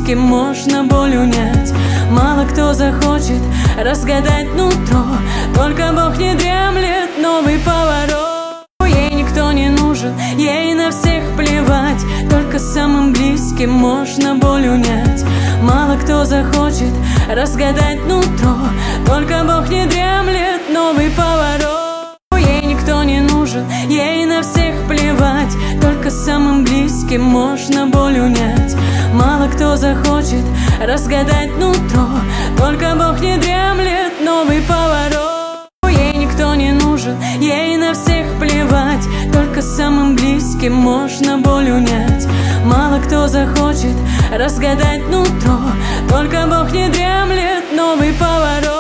близким можно боль унять. Мало кто захочет разгадать нутро, только Бог не дремлет. Новый поворот. Ей никто не нужен, ей на всех плевать, только самым близким можно боль унять. Мало кто захочет разгадать нутро, только Бог не дремлет. Новый поворот. Ей никто не нужен, ей на всех плевать, только самым близким можно боль унять. Мало кто захочет разгадать нутро, только Бог не дремлет. Новый поворот. Ей никто не нужен, ей на всех плевать, только самым близким можно боль унять. Мало кто захочет разгадать нутро, только Бог не дремлет. Новый поворот.